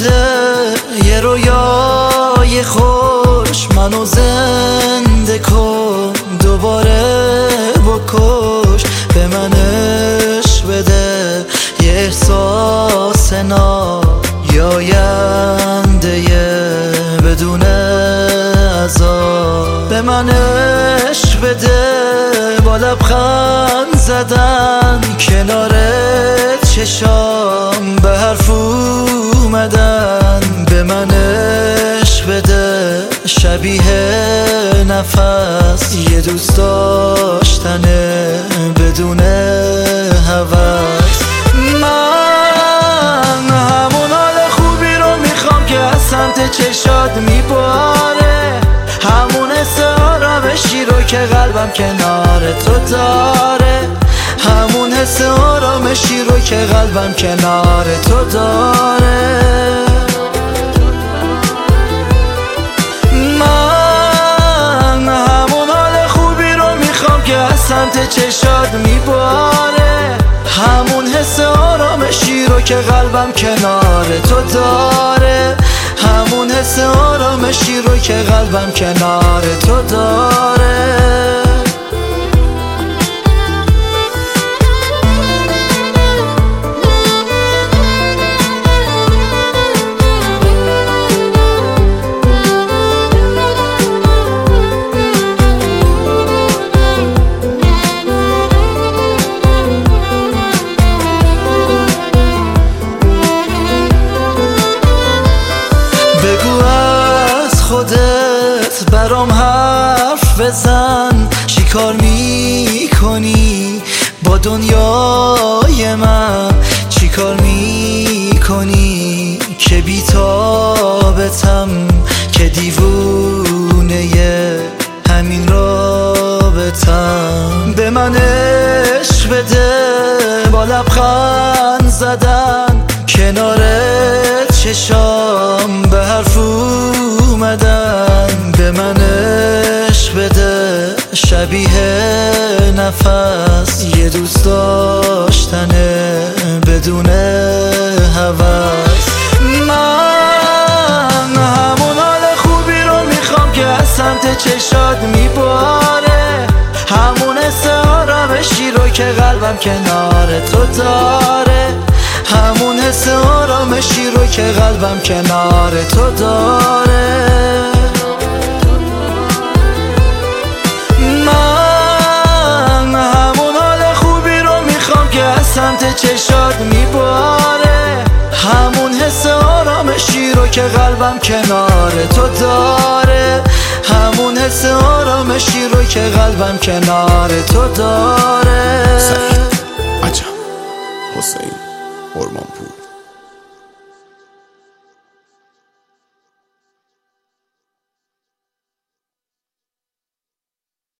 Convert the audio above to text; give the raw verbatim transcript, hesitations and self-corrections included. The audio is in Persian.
بده یه رویای خوش، منو زنده کن دوباره بکش، به من عشق بده یه احساس نایاینده بدون عذاب، به من عشق بده با لبخند زدن کنارت چشام به حرف اومدن، به من عشق بده شبیه نفس یه دوست داشتنه بدون هوس. من همون حال خوبی رو میخوام که از سمت چشات میباره، همون حس آرامشی رو که قلبم کنار تو داره، همون حس آرامشی رو که قلبم کنار تو داره. من همون حال خوبی رو میخوام که از سمت چشات میباره، همون حس آرامشی رو که قلبم کنار تو داره، همون حس آرامشی رو که قلبم کنار تو داره. بگو از خودت برام حرف بزن، چی کار میکنی با دنیای من، چی کار میکنی که بی‌تابتم، که دیوونه همین رابطم، به من عشق بده با لبخند زدن کنارت چشام به حرف اومدن، به من عشق بده شبیه نفس یه دوست داشتنه بدون هوس. من همون حال خوبی رو میخوام که از سمت چشات میباره، همون حس آرامشی رو که قلبم کنار تو داره، همون حس آرامشی رو که قلبم کنار تو داره. من همون حال خوبی رو میخوام که از سمت چشات میباره، همون حس آرامشی رو که قلبم کنار تو داره، همون حس آرامشی رو که قلبم کنار تو داره. سعید عجب حسین ارمانپور.